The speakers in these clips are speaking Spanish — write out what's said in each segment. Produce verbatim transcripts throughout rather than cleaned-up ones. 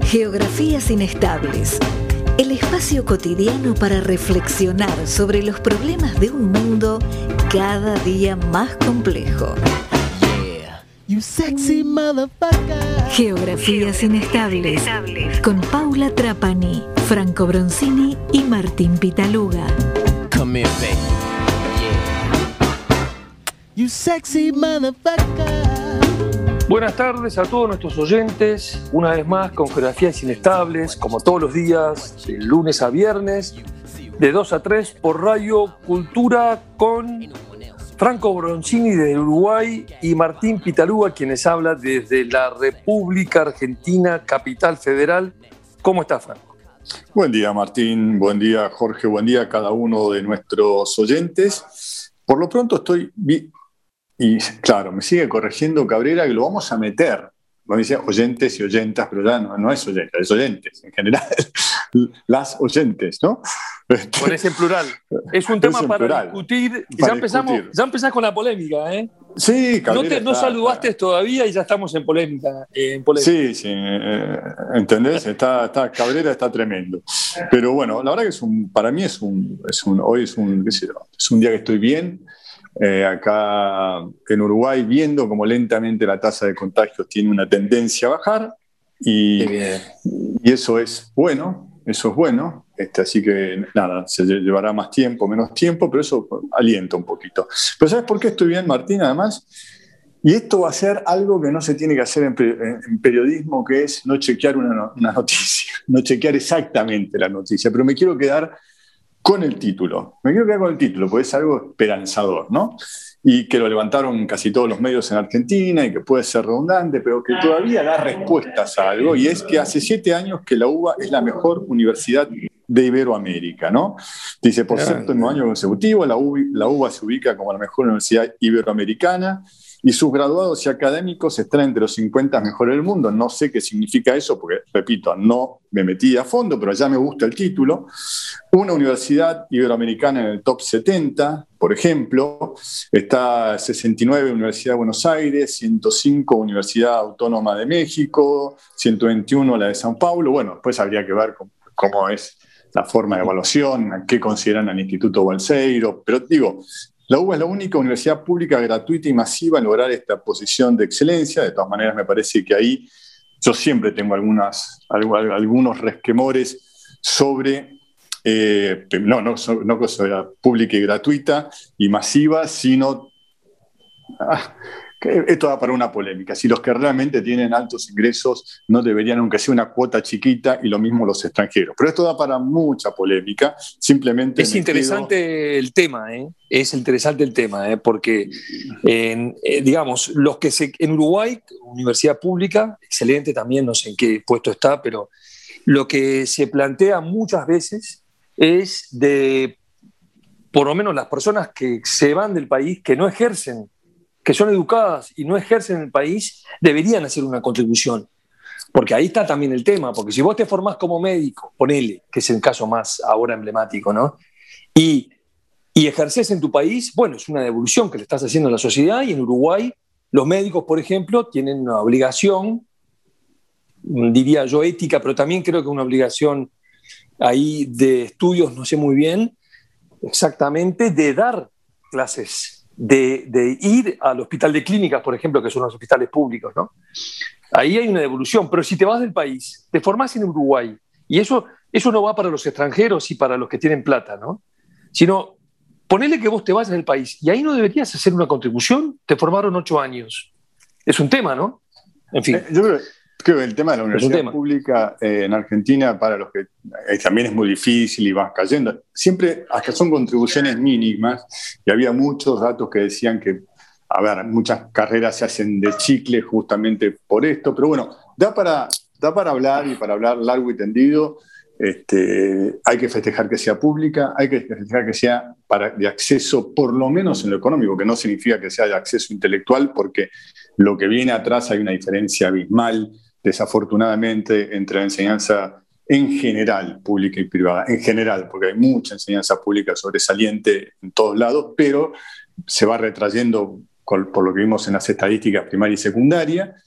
Geografías inestables. El espacio cotidiano para reflexionar sobre los problemas de un mundo cada día más complejo. Yeah. You sexy motherfucker. Geografías inestables. Con Paula Trapani, Franco Bronzini y Martín Pitaluga. Come here, baby. Yeah. You sexy motherfucker. Buenas tardes a todos nuestros oyentes, una vez más con Geografías Inestables, como todos los días, de lunes a viernes, de dos a tres, por Radio Cultura, con Franco Bronzini de Uruguay y Martín Pitaluga, quienes habla desde la República Argentina, Capital Federal. ¿Cómo está, Franco? Buen día, Martín, buen día, Jorge, buen día a cada uno de nuestros oyentes. Por lo pronto estoy... Vi- Y claro, me sigue corrigiendo Cabrera que lo vamos a meter. Me dice oyentes y oyentas, pero ya no, no es oyentes, es oyentes en general. Las oyentes, ¿no? Con ese en plural. Es un tema Es en para plural. discutir. Para ya empezamos, discutir. ya empezás con la polémica, ¿eh? Sí, Cabrera. No, te, no está, saludaste está. todavía y ya estamos en polémica. Eh, en polémica. Sí, sí, eh, ¿entendés? Está, está, Cabrera está tremendo. Pero bueno, la verdad que es un, para mí es un, es un, hoy es un, qué sé yo, es un día que estoy bien. Eh, acá en Uruguay, viendo cómo lentamente la tasa de contagios tiene una tendencia a bajar, y, y eso es bueno, eso es bueno, este, así que nada, se llevará más tiempo, menos tiempo, pero eso alienta un poquito. Pero ¿sabes por qué estoy bien, Martín? Además, y esto va a ser algo que no se tiene que hacer en, en periodismo, que es no chequear una, una noticia, no chequear exactamente la noticia, pero me quiero quedar con el título. Me quiero quedar con el título, porque es algo esperanzador, ¿no? Y que lo levantaron casi todos los medios en Argentina y que puede ser redundante, pero que todavía da respuestas a algo, y es que hace siete años que la UBA es la mejor universidad de Iberoamérica, ¿no? Dice, por séptimo año consecutivo, la UBA, la UBA se ubica como la mejor universidad iberoamericana, y sus graduados y académicos están entre los cincuenta mejores del mundo. No sé qué significa eso, porque, repito, no me metí a fondo, pero ya me gusta el título. Una universidad iberoamericana en el top setenta, por ejemplo. Está sesenta y nueve Universidad de Buenos Aires, ciento cinco Universidad Autónoma de México, ciento veintiuno la de San Paulo. Bueno, después habría que ver cómo, cómo es la forma de evaluación, a qué consideran al Instituto Balseiro. Pero digo, la UBA es la única universidad pública gratuita y masiva en lograr esta posición de excelencia. De todas maneras, me parece que ahí yo siempre tengo algunas, algunos resquemores sobre, eh, no, no, no sobre pública y gratuita y masiva, sino, ah, que esto da para una polémica. Si los que realmente tienen altos ingresos no deberían, aunque sea una cuota chiquita, y lo mismo los extranjeros. Pero esto da para mucha polémica. Simplemente es interesante quedo... el tema, ¿eh? Es interesante el tema, ¿eh? Porque, en, eh, digamos, los que se, en Uruguay, universidad pública, excelente también, no sé en qué puesto está, pero lo que se plantea muchas veces es de, por lo menos las personas que se van del país, que no ejercen, que son educadas y no ejercen en el país, deberían hacer una contribución. Porque ahí está también el tema, porque si vos te formás como médico, ponele, que es el caso más ahora emblemático, ¿no? Y, y ejercés en tu país, bueno, es una devolución que le estás haciendo a la sociedad, y en Uruguay los médicos, por ejemplo, tienen una obligación, diría yo ética, pero también creo que una obligación ahí de estudios, no sé muy bien exactamente, de dar clases. De, de ir al hospital de clínicas, por ejemplo, que son los hospitales públicos, ¿no? Ahí hay una devolución, pero si te vas del país, te formás en Uruguay, y eso, eso no va para los extranjeros y para los que tienen plata, ¿no? Sino, ponele que vos te vayas del país, y ahí no deberías hacer una contribución, te formaron ocho años. Es un tema, ¿no? En fin. Eh, yo creo, creo que el tema de la universidad pública eh, en Argentina, para los que eh, también es muy difícil y vas cayendo, siempre hasta son contribuciones mínimas, y había muchos datos que decían que, a ver, muchas carreras se hacen de chicle justamente por esto, pero bueno, da para, da para hablar, y para hablar largo y tendido. Este, hay que festejar que sea pública, hay que festejar que sea para, de acceso, por lo menos en lo económico, que no significa que sea de acceso intelectual, porque lo que viene atrás hay una diferencia abismal, desafortunadamente, entre la enseñanza en general, pública y privada, en general, porque hay mucha enseñanza pública sobresaliente en todos lados, pero se va retrayendo por lo que vimos en las estadísticas primaria y secundaria.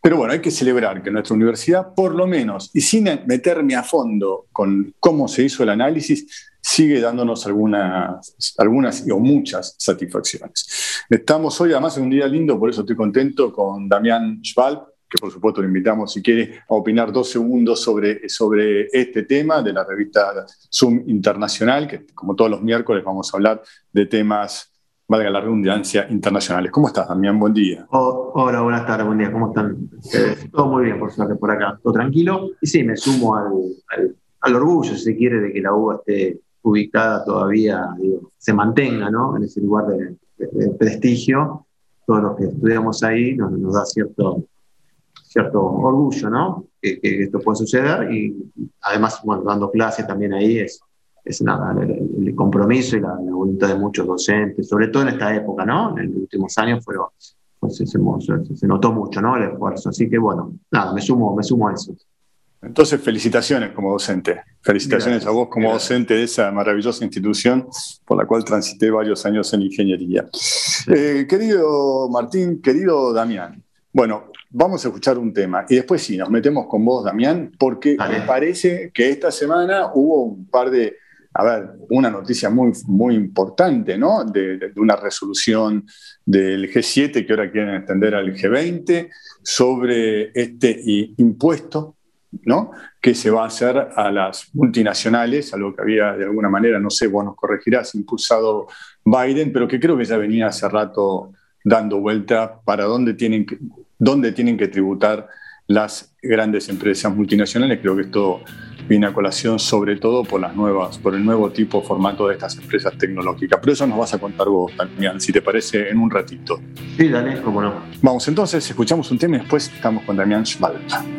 Pero bueno, hay que celebrar que nuestra universidad, por lo menos, y sin meterme a fondo con cómo se hizo el análisis, sigue dándonos algunas, algunas o muchas satisfacciones. Estamos hoy, además, en un día lindo, por eso estoy contento, con Damián Schwalb, que por supuesto le invitamos, si quiere, a opinar dos segundos sobre, sobre este tema de la revista Zoom Internacional, que como todos los miércoles vamos a hablar de temas, valga la redundancia, internacionales. ¿Cómo estás, Damián? Buen día. Oh, hola, buenas tardes, buen día. ¿Cómo están? Eh, todo muy bien, por suerte, por acá. Todo tranquilo. Y sí, me sumo al, al, al orgullo, si se quiere, de que la U B A esté ubicada todavía, digo, se mantenga, ¿no?, en ese lugar de, de, de prestigio. Todos los que estudiamos ahí nos, nos da cierto... cierto orgullo, ¿no?, que, que esto pueda suceder, y además, bueno, dando clase también ahí es, es nada, el, el compromiso y la, la voluntad de muchos docentes, sobre todo en esta época, ¿no?, en los últimos años fueron, pues, se, se, se notó mucho, ¿no?, el esfuerzo, así que bueno, nada, me sumo, me sumo a eso. Entonces, felicitaciones como docente, felicitaciones Gracias. a vos como Gracias. docente de esa maravillosa institución por la cual transité varios años en ingeniería. Sí. Eh, querido Martín, querido Damián, bueno, vamos a escuchar un tema y después sí, nos metemos con vos, Damián, porque vale. me parece que esta semana hubo un par de, a ver, una noticia muy, muy importante, ¿no? De, de, de una resolución del G siete que ahora quieren extender al G veinte sobre este impuesto, ¿no?, que se va a hacer a las multinacionales, algo que había de alguna manera, no sé, vos nos corregirás, impulsado Biden, pero que creo que ya venía hace rato dando vuelta para dónde tienen que, dónde tienen que tributar las grandes empresas multinacionales. Creo que esto viene a colación sobre todo por las nuevas, por el nuevo tipo de formato de estas empresas tecnológicas. Pero eso nos vas a contar vos también, si te parece, en un ratito. Sí, dale, cómo no. Vamos entonces, escuchamos un tema y después estamos con Damián Schwalb.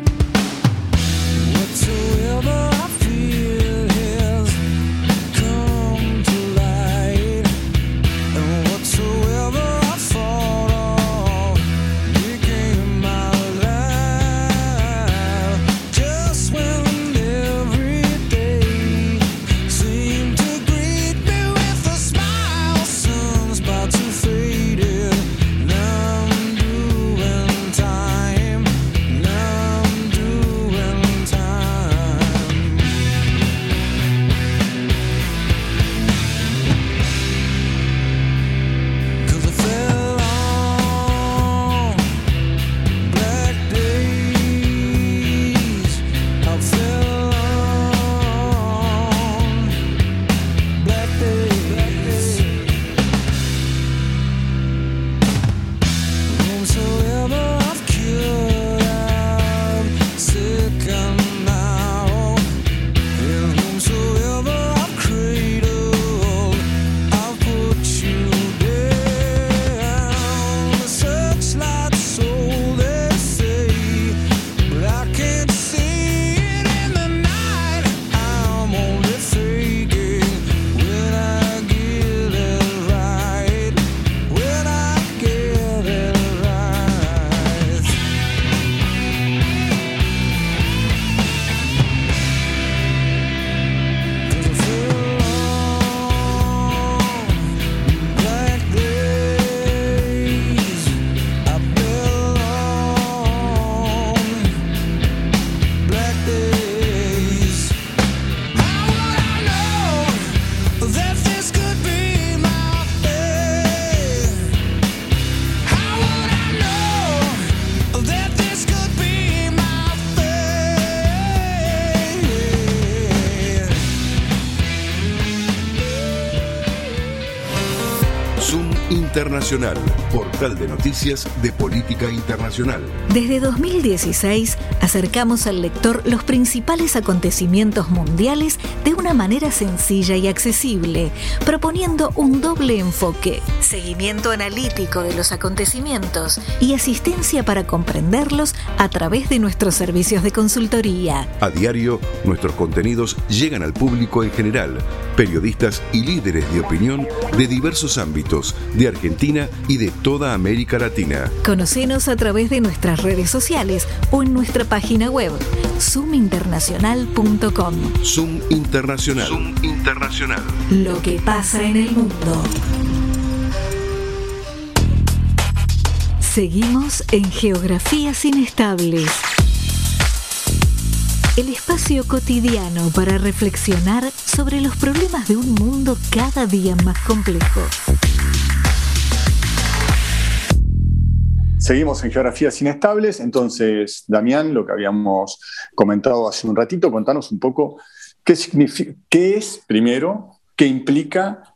Internacional, portal de noticias de política internacional. Desde dos mil dieciséis acercamos al lector los principales acontecimientos mundiales de una manera sencilla y accesible, proponiendo un doble enfoque: seguimiento analítico de los acontecimientos y asistencia para comprenderlos a través de nuestros servicios de consultoría. A diario, nuestros contenidos llegan al público en general, periodistas y líderes de opinión de diversos ámbitos de Argentina y de toda América Latina. Conocenos a través de nuestras redes sociales o en nuestra página web zoom internacional punto com. Zoom Internacional. Zoom Internacional. Lo que pasa en el mundo. Seguimos en Geografías Inestables. El espacio cotidiano para reflexionar sobre los problemas de un mundo cada día más complejo. Seguimos en Geografías Inestables. Entonces, Damián, lo que habíamos comentado hace un ratito, contanos un poco qué, significa, qué es, primero, qué implica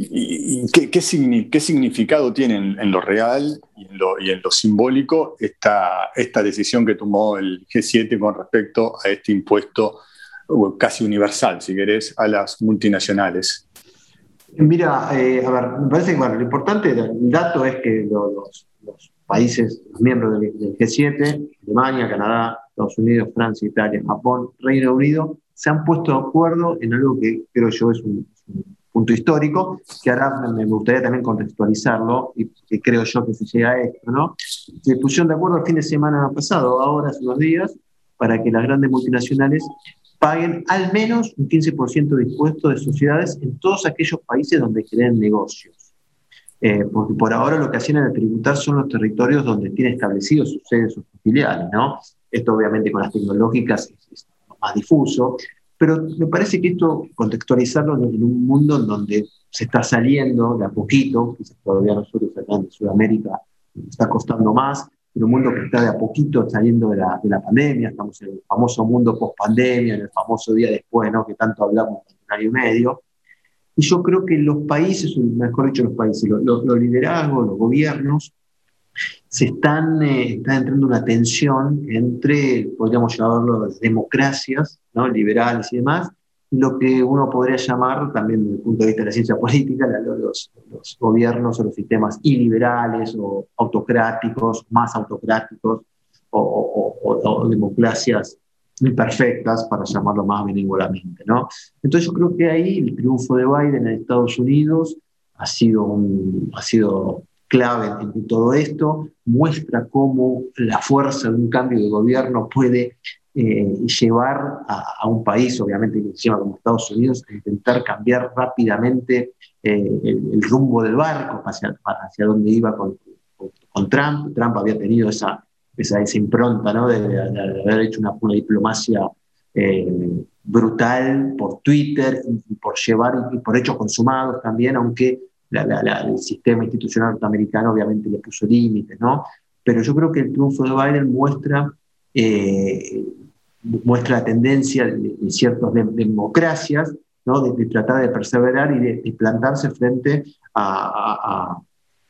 y, y qué, qué, signi, qué significado tiene en, en lo real y en lo, y en lo simbólico esta, esta decisión que tomó el G siete con respecto a este impuesto casi universal, si querés, a las multinacionales. Mira, eh, a ver, me parece que bueno, lo importante del dato es que los, los países, los miembros del, del G siete, Alemania, Canadá, Estados Unidos, Francia, Italia, Japón, Reino Unido, se han puesto de acuerdo en algo que creo yo es un, un punto histórico, que ahora me gustaría también contextualizarlo, y que creo yo que se llega a esto, ¿no? Se pusieron de acuerdo el fin de semana pasado, ahora hace unos días, para que las grandes multinacionales paguen al menos un quince por ciento de impuestos de sociedades en todos aquellos países donde generen negocios. Eh, porque por ahora lo que hacían era tributar son los territorios donde tienen establecidos sus sedes, sus filiales, ¿no? Esto obviamente con las tecnológicas es, es más difuso, pero me parece que esto, contextualizarlo en un mundo en donde se está saliendo de a poquito, quizás todavía nosotros acá en Sudamérica está costando más, pero un mundo que está de a poquito saliendo de la, de la pandemia, estamos en el famoso mundo post-pandemia, en el famoso día después, ¿no? Que tanto hablamos en un año y medio. Y yo creo que los países, mejor dicho los países, los, los, los liderazgos, los gobiernos, se están, eh, están entrando una tensión entre, podríamos llamarlo, las democracias, ¿no? Liberales y demás, y lo que uno podría llamar, también desde el punto de vista de la ciencia política, los, los gobiernos o los sistemas iliberales o autocráticos, más autocráticos, o, o, o, o democracias imperfectas, para llamarlo más benévolamente, ¿no? Entonces yo creo que ahí el triunfo de Biden en Estados Unidos ha sido, un, ha sido clave en, en todo esto, muestra cómo la fuerza de un cambio de gobierno puede eh, llevar a, a un país, obviamente que se llama como Estados Unidos, a intentar cambiar rápidamente eh, el, el rumbo del barco hacia, hacia donde iba con, con, con Trump. Trump había tenido esa Esa, esa impronta, ¿no? de, de, de haber hecho una, una diplomacia eh, brutal por Twitter y por llevar y por hechos consumados también, aunque la, la, la, el sistema institucional norteamericano obviamente le puso límites, ¿no? Pero yo creo que el triunfo de Biden muestra, eh, muestra la tendencia de, de ciertas de, democracias, ¿no? de, de tratar de perseverar y de, de plantarse frente a, a,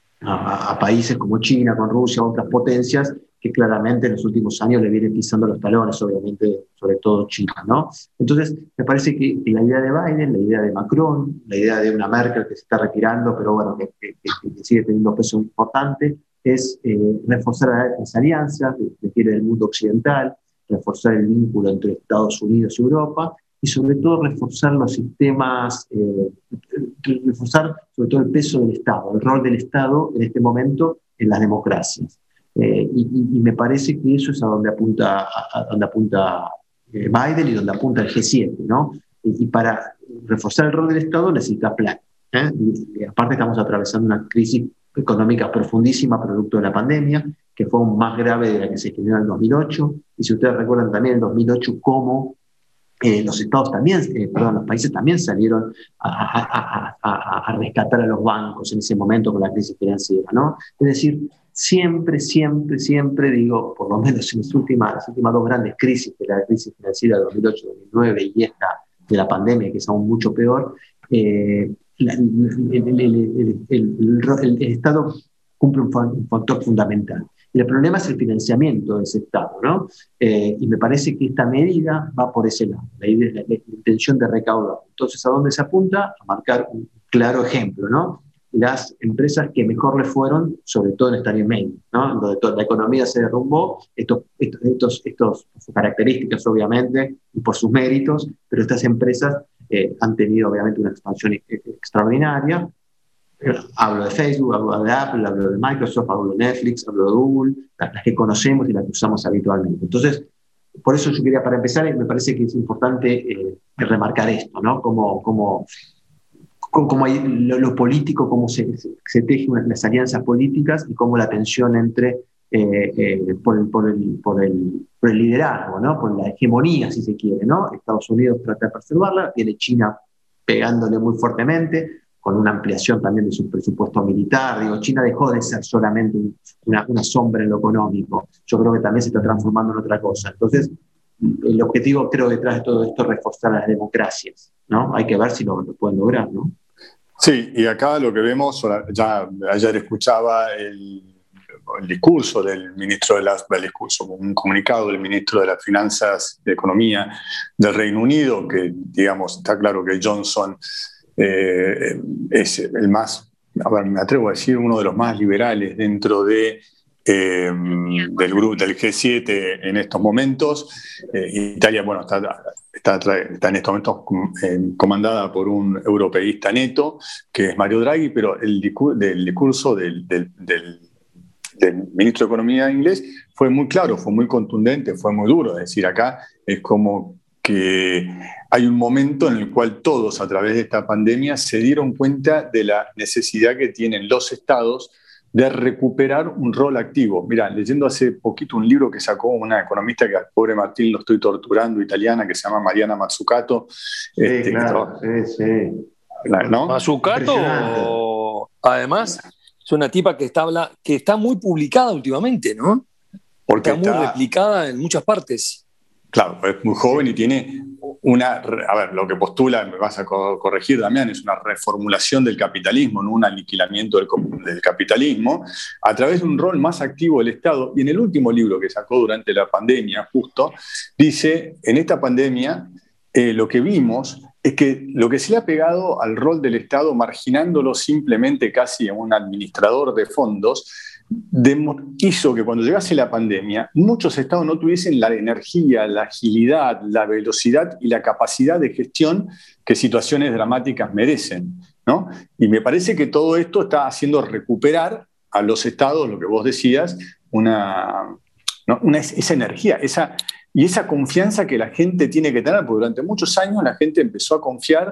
a, a países como China, con Rusia, otras potencias que claramente en los últimos años le vienen pisando los talones, obviamente, sobre todo China, ¿no? Entonces, me parece que, que la idea de Biden, la idea de Macron, la idea de una Merkel que se está retirando, pero bueno, que, que, que sigue teniendo peso importante, es eh, reforzar las alianzas que quiere el mundo occidental, reforzar el vínculo entre Estados Unidos y Europa, y sobre todo reforzar los sistemas, eh, reforzar sobre todo el peso del Estado, el rol del Estado en este momento en las democracias. Eh, y, y me parece que eso es a donde apunta, a, a donde apunta eh, Biden y donde apunta el G siete, ¿no? Y, y para reforzar el rol del Estado necesita plan. ¿eh? Y, y aparte estamos atravesando una crisis económica profundísima producto de la pandemia, que fue aún más grave de la que se generó en el dos mil ocho. Y si ustedes recuerdan también en el dos mil ocho cómo eh, los estados también, eh, perdón, los países también salieron a, a, a, a, a rescatar a los bancos en ese momento con la crisis financiera, ¿no? Es decir, siempre, siempre, siempre, digo, por lo menos en las últimas, las últimas dos grandes crisis, de la crisis financiera de dos mil ocho dos mil nueve y esta de la pandemia, que es aún mucho peor, eh, la, el, el, el, el, el, el Estado cumple un, un factor fundamental. Y el problema es el financiamiento de ese Estado, ¿no? Eh, y me parece que esta medida va por ese lado, la, idea, la, la intención de recaudar. Entonces, ¿a dónde se apunta? A marcar un claro ejemplo, ¿no? Las empresas que mejor les fueron, sobre todo en este año y medio, ¿no? Donde toda la economía se derrumbó, estos, estos, estos, estos, sus características obviamente, y por sus méritos, pero estas empresas eh, han tenido obviamente una expansión extraordinaria. Hablo de Facebook, hablo de Apple, hablo de Microsoft, hablo de Netflix, hablo de Google, las que conocemos y las que usamos habitualmente. Entonces, por eso yo quería, para empezar, me parece que es importante eh, remarcar esto, ¿no? Como, como cómo hay lo, lo político, cómo se, se, se tejen las alianzas políticas y cómo la tensión entre, eh, eh, por, el, por, el, por, el, por el liderazgo, ¿no? Por la hegemonía, si se quiere, ¿no? Estados Unidos trata de preservarla, viene China pegándole muy fuertemente, con una ampliación también de su presupuesto militar. Digo, China dejó de ser solamente una, una sombra en lo económico. Yo creo que también se está transformando en otra cosa. Entonces, el objetivo, creo, detrás de todo esto es reforzar las democracias, ¿no? Hay que ver si lo, lo pueden lograr, ¿no? Sí, y acá lo que vemos, ya ayer escuchaba el, el discurso del ministro de las, el discurso, un comunicado del ministro de las Finanzas de Economía del Reino Unido, que, digamos, está claro que Johnson eh, es el más, a ver, me atrevo a decir, uno de los más liberales dentro de Eh, del grupo del G siete en estos momentos. Eh, Italia, bueno, está, está, está en estos momentos eh, comandada por un europeísta neto, que es Mario Draghi, pero el discurso, del discurso del, del, del, del ministro de Economía inglés fue muy claro, fue muy contundente, fue muy duro. Es decir, acá es como que hay un momento en el cual todos, a través de esta pandemia, se dieron cuenta de la necesidad que tienen los estados de recuperar un rol activo. Mirá, leyendo hace poquito un libro que sacó una economista que al pobre Martín lo estoy torturando, italiana, que se llama Mariana Mazzucato. Sí, este, claro, sí, sí. ¿No? Mazzucato, además, es una tipa que está, que está muy publicada últimamente, ¿no? Porque está, está muy replicada en muchas partes. Claro, es muy joven y tiene una, a ver, lo que postula, me vas a corregir, Damián, es una reformulación del capitalismo, no un aniquilamiento del, del capitalismo, a través de un rol más activo del Estado. Y en el último libro que sacó durante la pandemia, justo, dice, en esta pandemia, eh, lo que vimos es que lo que se le ha pegado al rol del Estado, marginándolo simplemente casi en un administrador de fondos, hizo que cuando llegase la pandemia muchos estados no tuviesen la energía, la agilidad, la velocidad y la capacidad de gestión que situaciones dramáticas merecen, ¿no? Y me parece que todo esto está haciendo recuperar a los estados, lo que vos decías, una, ¿no? una esa energía, esa, y esa confianza que la gente tiene que tener, porque durante muchos años la gente empezó a confiar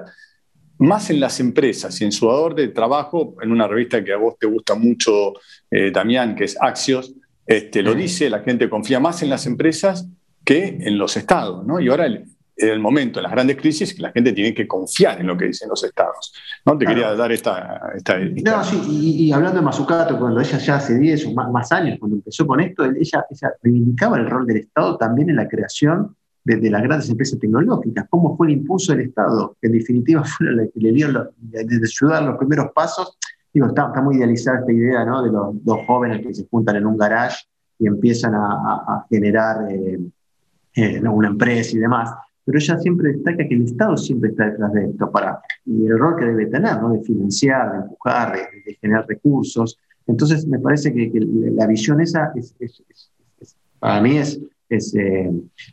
más en las empresas y en su dador de trabajo. En una revista que a vos te gusta mucho, eh, Damián, que es Axios, este, lo dice, la gente confía más en las empresas que en los estados, ¿no? Y ahora el, el momento, en las grandes crisis, que la gente tiene que confiar en lo que dicen los estados, ¿no? Te claro. quería dar esta... esta, esta... No, sí, y, y hablando de Mazzucato, cuando ella ya hace diez o más, más años, cuando empezó con esto, ella, ella reivindicaba el rol del Estado también en la creación De, de las grandes empresas tecnológicas, cómo fue el impulso del Estado, que en definitiva fue la que le dio lo, de ayudar los primeros pasos. Digo, está, está muy idealizada esta idea, ¿no? De los dos jóvenes que se juntan en un garage y empiezan a, a, a generar eh, eh, una empresa y demás, pero ella siempre destaca que el Estado siempre está detrás de esto, para, y el rol que debe tener, ¿no? De financiar, de empujar, de, de generar recursos. Entonces me parece que, que la visión esa, es, es, es, es, para mí es... es eh,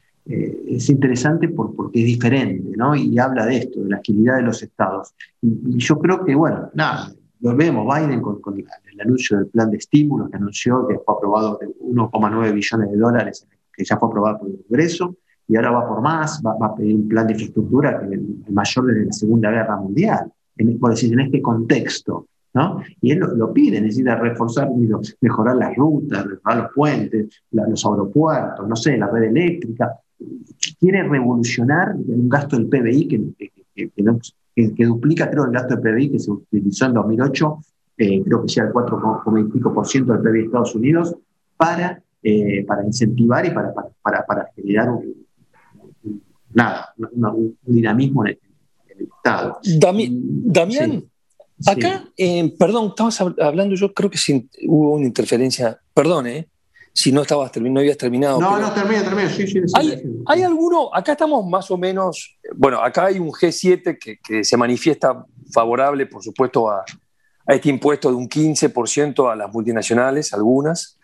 Eh, es interesante por, porque es diferente, ¿no? Y habla de esto, de la agilidad de los estados. Y, y yo creo que, bueno, nada, lo vemos, Biden con, con el anuncio del plan de estímulos que anunció, que fue aprobado de uno coma nueve billones de dólares, que ya fue aprobado por el Congreso, y ahora va por más, va, va a pedir un plan de infraestructura que es el mayor desde la Segunda Guerra Mundial, en, por decir, en este contexto, ¿no? Y él lo, lo pide, necesita reforzar, mejorar las rutas, mejorar los puentes, la, los aeropuertos, no sé, la red eléctrica. Quiere revolucionar un gasto del P B I que, que, que, que, no, que, que duplica, creo, el gasto del P B I que se utilizó en dos mil ocho, eh, creo que sea el cuatro coma cinco por ciento del P B I de Estados Unidos, para, eh, para incentivar y para, para, para, para generar un, un, nada, un, un dinamismo en el, en el Estado. Dami, Damián, sí, acá, sí. Eh, perdón, estabas hablando, yo creo que sí, hubo una interferencia, perdón, ¿eh? Si no estabas no habías terminado. No, no, termina, termina. Sí, sí, sí, ¿Hay, sí, sí. ¿Hay alguno? Acá estamos más o menos. Bueno, acá hay un G siete que, que se manifiesta favorable, por supuesto, a, a este impuesto de un quince por ciento a las multinacionales, algunas.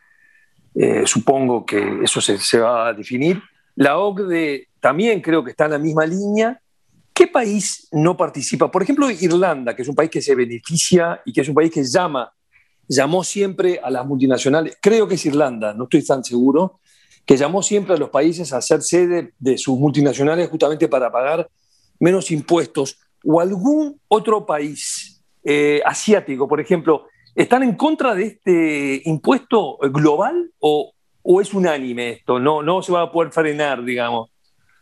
Eh, supongo que eso se, se va a definir. La O C D E también creo que está en la misma línea. ¿Qué país no participa? Por ejemplo, Irlanda, que es un país que se beneficia y que es un país que llama. llamó siempre a las multinacionales, creo que es Irlanda, no estoy tan seguro, que llamó siempre a los países a ser sede de sus multinacionales justamente para pagar menos impuestos. o algún otro país eh, asiático, por ejemplo, están en contra de este impuesto global o, o es unánime esto? No, no se va a poder frenar, digamos.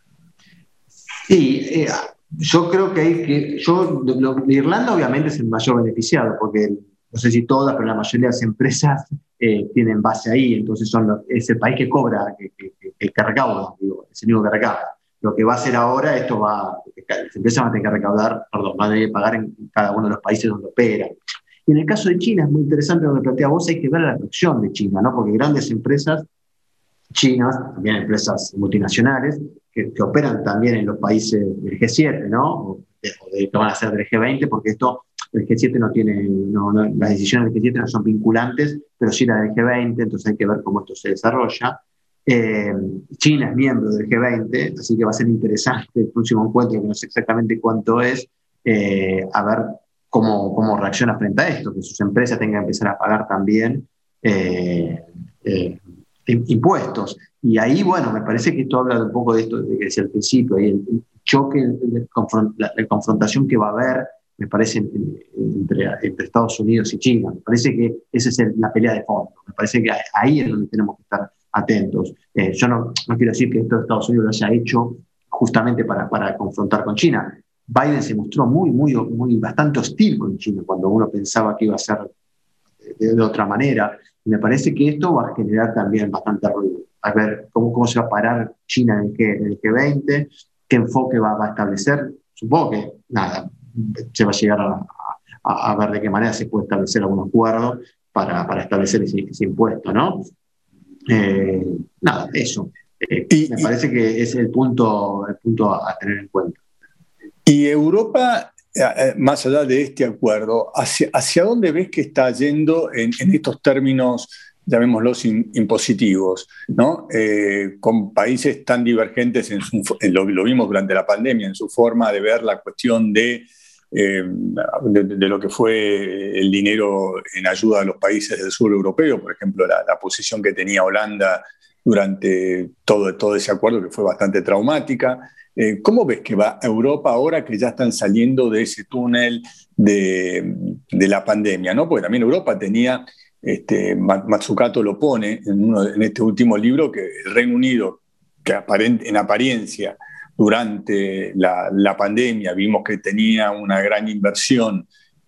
Sí, eh, yo creo que hay que. Yo, lo, Irlanda obviamente es el mayor beneficiado, porque no sé si todas, pero la mayoría de las empresas eh, tienen base ahí, entonces son los, es el país que cobra, que, que, que, que recauda, digo, es el único que recauda. Lo que va a hacer ahora, esto va, las empresas van a tener que recaudar, perdón, van a tener que pagar en cada uno de los países donde operan. Y en el caso de China es muy interesante lo que plantea vos, hay que ver la atracción de China, ¿no? Porque grandes empresas chinas, también empresas multinacionales, que, que operan también en los países del G siete, ¿no? O de, o de, que van a ser del G veinte, porque esto, el G siete no tiene, no, no, las decisiones del G siete no son vinculantes, pero sí la del G veinte, entonces hay que ver cómo esto se desarrolla. Eh, China es miembro del G veinte, así que va a ser interesante el próximo encuentro, que no sé exactamente cuánto es, eh, a ver cómo, cómo reacciona frente a esto, que sus empresas tengan que empezar a pagar también eh, eh, impuestos. Y ahí, bueno, me parece que esto habla un poco de esto de que decía al principio, ahí el, el choque, el, confront, la, la confrontación que va a haber, me parece, entre, entre Estados Unidos y China. Me parece que esa es el, la pelea de fondo. Me parece que ahí es donde tenemos que estar atentos. Eh, yo no, no quiero decir que esto de Estados Unidos lo haya hecho justamente para, para confrontar con China. Biden se mostró muy, muy, muy bastante hostil con China cuando uno pensaba que iba a ser de, de otra manera. Y me parece que esto va a generar también bastante ruido. A ver cómo, cómo se va a parar China en el, G, en el G veinte, qué enfoque va, va a establecer. Supongo que, nada, se va a llegar a, a, a ver de qué manera se puede establecer algún acuerdo para, para establecer ese, ese impuesto, ¿no? Eh, nada, eso. Eh, y, me parece que es el punto, el punto a, a tener en cuenta. Y Europa, más allá de este acuerdo, ¿hacia, hacia dónde ves que está yendo en, en estos términos, llamémoslos in, impositivos, ¿no? Eh, con países tan divergentes, en su, en lo, lo vimos durante la pandemia, en su forma de ver la cuestión de, eh, de, de lo que fue el dinero en ayuda a los países del sur europeo, por ejemplo, la, la posición que tenía Holanda durante todo, todo ese acuerdo, que fue bastante traumática. Eh, ¿Cómo ves que va Europa ahora que ya están saliendo de ese túnel de, de la pandemia, ¿no? Porque también Europa tenía, este, Mazzucato lo pone en, uno, en este último libro, que el Reino Unido, que aparent, en apariencia durante la, la pandemia vimos que tenía una gran inversión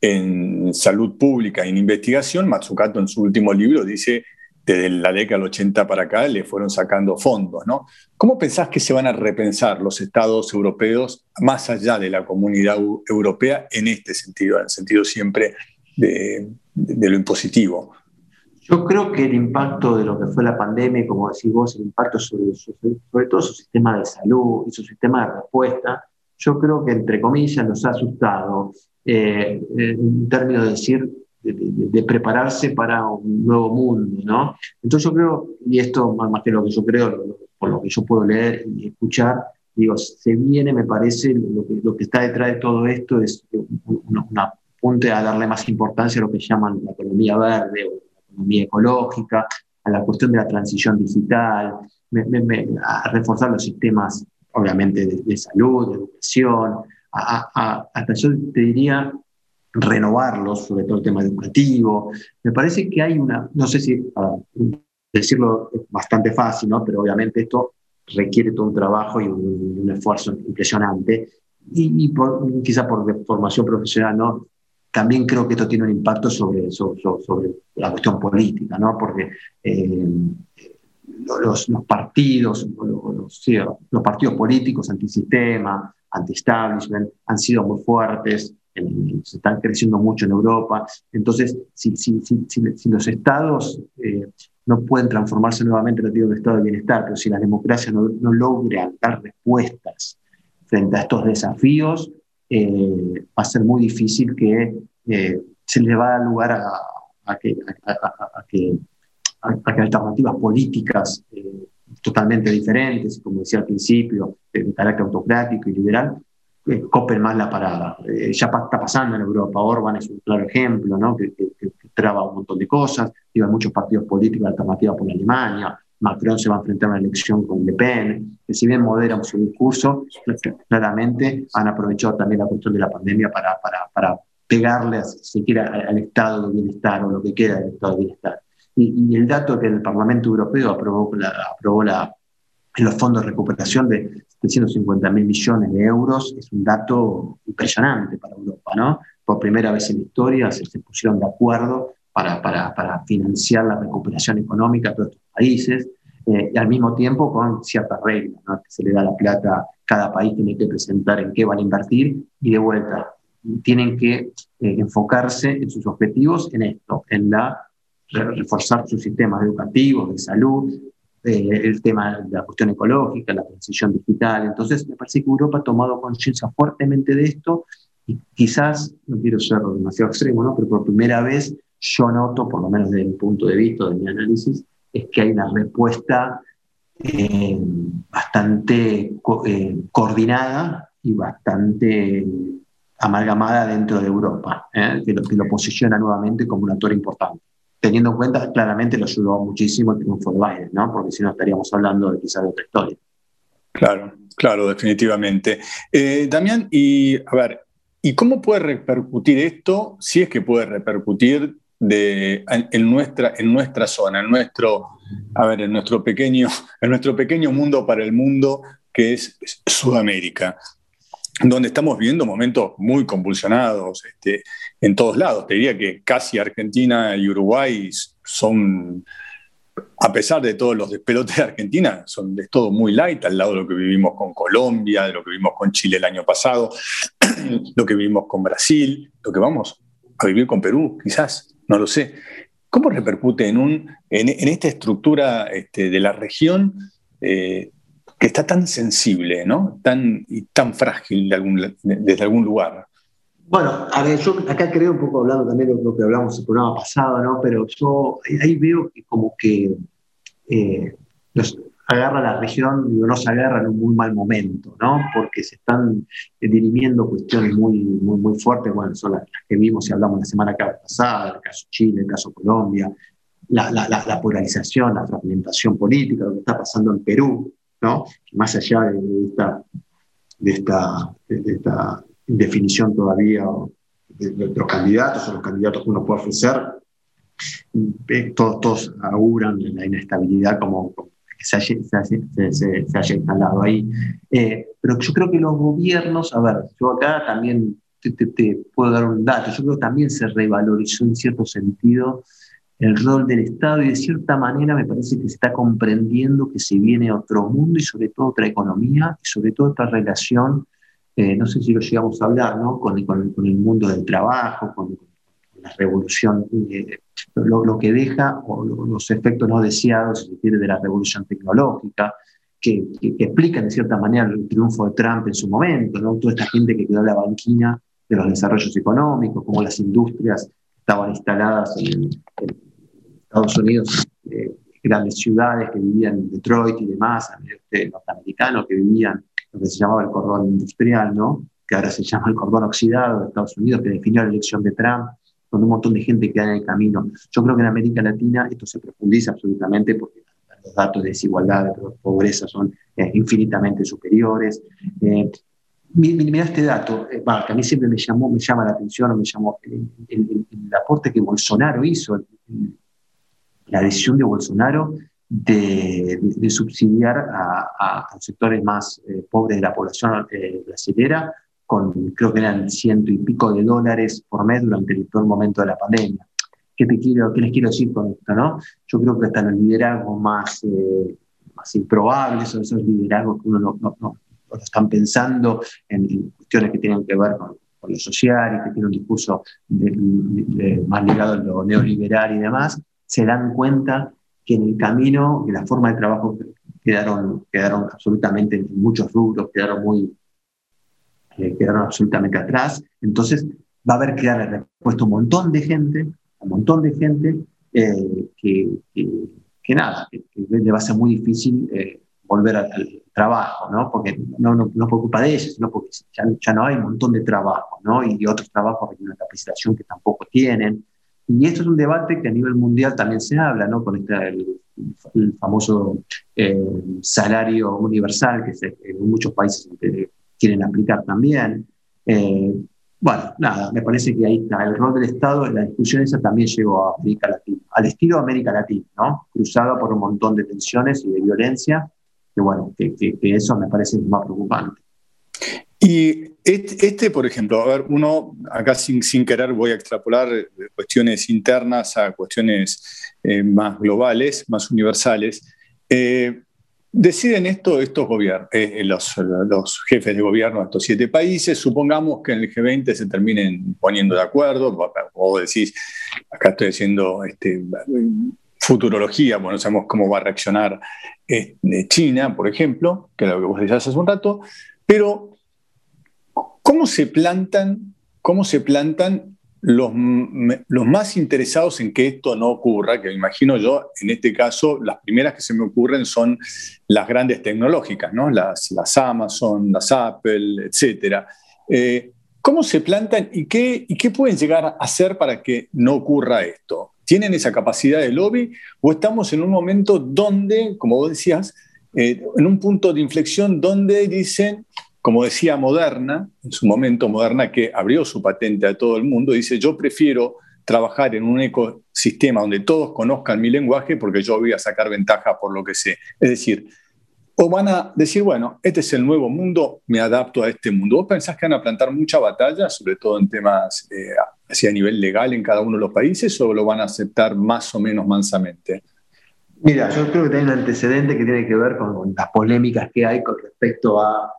en salud pública y en investigación, Mazzucato en su último libro dice desde la década del ochenta para acá le fueron sacando fondos, ¿no? ¿Cómo pensás que se van a repensar los estados europeos más allá de la comunidad europea en este sentido, en el sentido siempre de, de, de lo impositivo? Yo creo que el impacto de lo que fue la pandemia, como decís vos, el impacto sobre, sobre, sobre todo su sistema de salud y su sistema de respuesta, yo creo que, entre comillas, nos ha asustado eh, en términos de decir, De, de, de prepararse para un nuevo mundo, ¿no? Entonces yo creo, y esto más, más que lo que yo creo, lo, lo, por lo que yo puedo leer y escuchar, digo, se viene, me parece, lo que, lo que está detrás de todo esto es un, un apunte a darle más importancia a lo que llaman la economía verde o la economía ecológica, a la cuestión de la transición digital, me, me, me, a reforzar los sistemas, obviamente, de, de salud, de educación, a, a, hasta yo te diría renovarlos, sobre todo el tema educativo. Me parece que hay una, no sé si para decirlo es bastante fácil, ¿no? Pero obviamente esto requiere todo un trabajo y un, un esfuerzo impresionante, y, y por, quizá por formación profesional, ¿no? También creo que esto tiene un impacto sobre, sobre, sobre la cuestión política, ¿no? Porque eh, los, los partidos, los, los, sí, los partidos políticos antisistema, anti-establishment, han sido muy fuertes, se están creciendo mucho en Europa. Entonces, si, si, si, si, si los estados eh, no pueden transformarse nuevamente, no digo un estado de bienestar, pero si la democracia no, no logra dar respuestas frente a estos desafíos, eh, va a ser muy difícil que eh, se les va a dar lugar a, a, que, a, a, a, que, a, a que alternativas políticas eh, totalmente diferentes, como decía al principio, de, de carácter autocrático y liberal, eh, copen más la parada. Eh, ya pa- está pasando en Europa. Orbán es un claro ejemplo, ¿no? que, que, que traba un montón de cosas. Digo, hay muchos partidos políticos alternativos por Alemania. Macron se va a enfrentar a una elección con Le Pen, que si bien moderan su discurso, claramente han aprovechado también la cuestión de la pandemia para, para, para pegarle, si se quiere, al, al estado de bienestar o lo que queda del estado de bienestar. Y, y el dato que el Parlamento Europeo aprobó, la, aprobó la, los fondos de recuperación de setecientos cincuenta mil millones de euros es un dato impresionante para Europa, ¿no? Por primera vez en la historia se, se pusieron de acuerdo para, para, para financiar la recuperación económica de todos estos países, eh, y al mismo tiempo con ciertas reglas, ¿no? Que se le da la plata, cada país tiene que presentar en qué van a invertir, y de vuelta, tienen que eh, enfocarse en sus objetivos en esto, en la reforzar sus sistemas educativos, de salud, eh, el tema de la cuestión ecológica, la transición digital. Entonces, me parece que Europa ha tomado conciencia fuertemente de esto, y quizás, no quiero ser demasiado extremo, ¿no? Pero por primera vez yo noto, por lo menos desde mi punto de vista, de mi análisis, es que hay una respuesta eh, bastante co eh, coordinada y bastante amalgamada dentro de Europa, ¿eh? que, lo, que lo posiciona nuevamente como un actor importante. Teniendo en cuenta, claramente lo ayudó muchísimo el triunfo de Biden, ¿no? Porque si no estaríamos hablando de quizás de otra historia. Claro, claro, definitivamente. Eh, Damián, y a ver, ¿y cómo puede repercutir esto, si es que puede repercutir de, en, en, nuestra, en nuestra zona, en nuestro, a ver, en nuestro pequeño, en nuestro pequeño mundo para el mundo que es Sudamérica, donde estamos viviendo momentos muy convulsionados este, en todos lados? Te diría que casi Argentina y Uruguay son, a pesar de todos los despelotes de Argentina, son de todo muy light al lado de lo que vivimos con Colombia, de lo que vivimos con Chile el año pasado, lo que vivimos con Brasil, lo que vamos a vivir con Perú, quizás, no lo sé. ¿Cómo repercute en, un, en, en esta estructura este, de la región eh, que está tan sensible, ¿no? tan, y tan frágil de algún, desde algún lugar? Bueno, a ver, yo acá creo un poco hablando también de lo que hablamos el programa pasado, ¿no? Pero yo ahí veo que como que eh, los agarra la región, digo, no se agarra en un muy mal momento, ¿no? Porque se están dirimiendo cuestiones muy, muy, muy fuertes, bueno, son las que vimos y hablamos la semana pasada, el caso Chile, el caso Colombia, la, la, la, la polarización, la fragmentación política, lo que está pasando en Perú, ¿no? Más allá de esta, de esta, de esta definición todavía de, de los candidatos o los candidatos que uno puede ofrecer, todos, todos auguran la inestabilidad como, como que se haya, se, haya, se, se, se haya instalado ahí. Eh, pero yo creo que los gobiernos, a ver, yo acá también te, te, te puedo dar un dato, yo creo que también se revalorizó en cierto sentido el rol del Estado, y de cierta manera me parece que se está comprendiendo que se viene otro mundo y sobre todo otra economía y sobre todo esta relación, eh, no sé si lo llegamos a hablar, ¿no? con, con, con el mundo del trabajo, con, con la revolución, eh, lo, lo que deja, o lo, los efectos no deseados, si se quiere, de la revolución tecnológica, que, que, que explican de cierta manera el triunfo de Trump en su momento, ¿no? Toda esta gente que quedó en la banquina de los desarrollos económicos, como las industrias estaban instaladas en, en Estados Unidos, eh, grandes ciudades que vivían en Detroit y demás, a nivel este, norteamericano, que vivían lo que se llamaba el cordón industrial, ¿no? Que ahora se llama el cordón oxidado de Estados Unidos, que definió la elección de Trump, con un montón de gente que queda en el camino. Yo creo que en América Latina esto se profundiza absolutamente porque los datos de desigualdad, de pobreza son eh, infinitamente superiores. Eh, Mira este dato, eh, bah, que a mí siempre me, llamó, me llama la atención, o me llamó el, el, el, el aporte que Bolsonaro hizo, el, el, la decisión de Bolsonaro de, de, de subsidiar a, a, a los sectores más eh, pobres de la población eh, brasilera, con creo que eran ciento y pico de dólares por mes durante el, todo el momento de la pandemia. ¿Qué, te quiero, ¿Qué les quiero decir con esto? ¿No? Yo creo que hasta los liderazgos más, eh, más improbables son esos liderazgos que uno no, no, no, no están pensando en, en cuestiones que tienen que ver con, con lo social y que tienen un discurso de, de, de, más ligado a lo neoliberal y demás, se dan cuenta que en el camino, que la forma de trabajo quedaron, quedaron absolutamente en muchos rubros, quedaron muy eh, quedaron absolutamente atrás. Entonces va a haber que darle respuesta a un montón de gente, un montón de gente eh, que, que, que nada, que, que le va a ser muy difícil eh, volver al, al trabajo, ¿no? Porque no, no, no por culpa de ellos, sino porque ya, ya no hay un montón de trabajo, ¿no? Y otros trabajos requieren una capacitación que tampoco tienen. Y esto es un debate que a nivel mundial también se habla, ¿no? Con esta, el, el famoso eh, salario universal que se, en muchos países eh, quieren aplicar también. Eh, bueno, nada, me parece que ahí está el rol del Estado. La discusión esa también llegó a América Latina, al estilo de América Latina, ¿no? Cruzada por un montón de tensiones y de violencia, que bueno, que, que, que eso me parece más preocupante. Y este, este, por ejemplo, a ver, uno acá sin, sin querer voy a extrapolar cuestiones internas a cuestiones eh, más globales, más universales. Eh, deciden esto estos gobiernos, eh, los, los jefes de gobierno de estos siete países. Supongamos que en el G veinte se terminen poniendo de acuerdo. Vos decís, acá estoy haciendo este, futurología, bueno, sabemos cómo va a reaccionar eh, China, por ejemplo, que es lo que vos decías hace un rato, pero ¿Cómo se plantan, cómo se plantan los, los más interesados en que esto no ocurra? Que me imagino yo, en este caso, las primeras que se me ocurren son las grandes tecnológicas, ¿no? Las, las Amazon, las Apple, etcétera. Eh, ¿Cómo se plantan y qué, y qué pueden llegar a hacer para que no ocurra esto? ¿Tienen esa capacidad de lobby o estamos en un momento donde, como vos decías, eh, en un punto de inflexión donde dicen, como decía Moderna, en su momento Moderna que abrió su patente a todo el mundo, dice, yo prefiero trabajar en un ecosistema donde todos conozcan mi lenguaje porque yo voy a sacar ventaja por lo que sé. Es decir, o van a decir, bueno, este es el nuevo mundo, me adapto a este mundo. ¿Vos pensás que van a plantar mucha batalla, sobre todo en temas eh, hacia nivel legal en cada uno de los países, o lo van a aceptar más o menos mansamente? Mira, yo creo que hay un antecedente que tiene que ver con, con las polémicas que hay con respecto a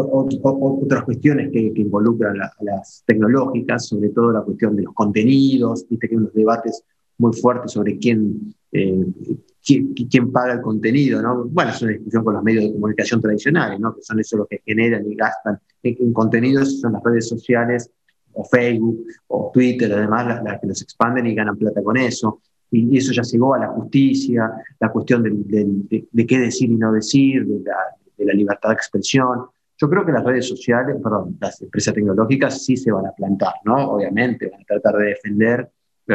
otras cuestiones que, que involucran a, a las tecnológicas, sobre todo la cuestión de los contenidos. Viste que hay unos debates muy fuertes sobre quién, eh, quién, quién paga el contenido, ¿no? Bueno, es una discusión con los medios de comunicación tradicionales, ¿no? Que son eso los que generan y gastan en, en contenidos, son las redes sociales, o Facebook, o Twitter, además, las, las que los expanden y ganan plata con eso. Y eso ya llegó a la justicia, la cuestión de, de, de, de qué decir y no decir, de la, de la libertad de expresión. Yo creo que las redes sociales, perdón, las empresas tecnológicas sí se van a plantar, ¿no? Obviamente van a tratar de defender